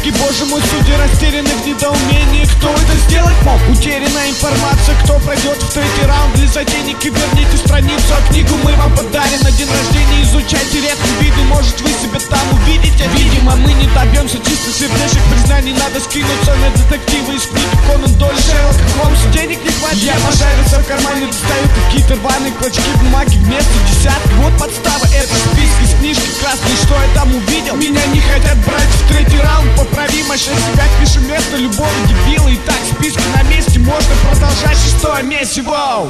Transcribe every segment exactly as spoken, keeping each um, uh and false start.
книги, боже мой, судьи растеряны в недоумении. Кто это сделать мог? Утеряна информация, кто пройдет в третий раунд. Для затейники верните страницу, а книгу мы вам подарим на день рождения. Изучайте редкие виды, может вы себя там увидите. Видимо, мы не добьемся чисто сердечных признаний. Надо скинуться на детективы из книги Конан Дойль, Шерлока Холмса. Денег не хватит, я пожарился в кармане, достаю какие-то рваные клочки бумаги вместо десятки. Вот подстава, это списки с книжки красной. Что я там увидел? Меня не хотят брать в третий раунд. Поправимо, сейчас себя пишем вместо любого дебила. И так списки на месте, можно продолжать шестое месиво.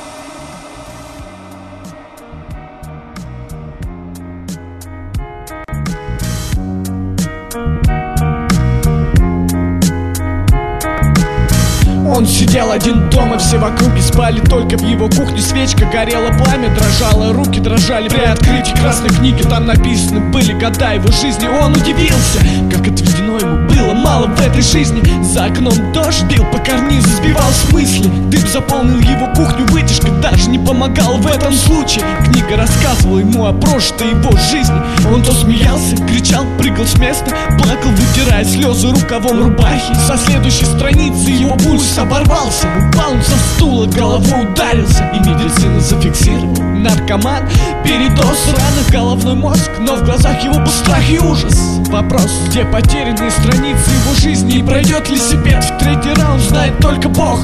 Он сидел один дома, все в округе спали, только в его кухне свечка горела, пламя дрожало, руки дрожали при открытии красной книги. Там написаны были года его жизни. Он удивился, как отведено ему было мало в этой жизни. За окном дождь бил по карнизу, сбивал с мысли. Дым заполнил его кухню, вытяжка даже не помогала в этом случае. Книга рассказывала ему о прошлой его жизни. Он то смеялся, кричал, прыгал с места, плакал, вытирая слезы рукавом рубахи. Со следующей страницы его пульс оборвался, упал он со стула, головой ударился, и медицина зафиксировала: наркоман, передоз, ранах, головной мозг. Но в глазах его был страх и ужас. Вопрос, где потерянные страницы его жизни, и пройдет ли Сипет в третий раунд, знает только Бог.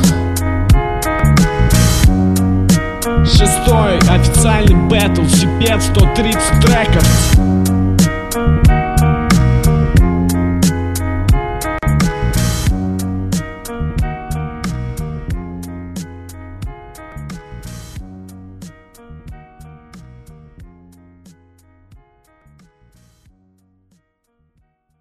Шестой официальный бэтл, Сипет, сто тридцать треков.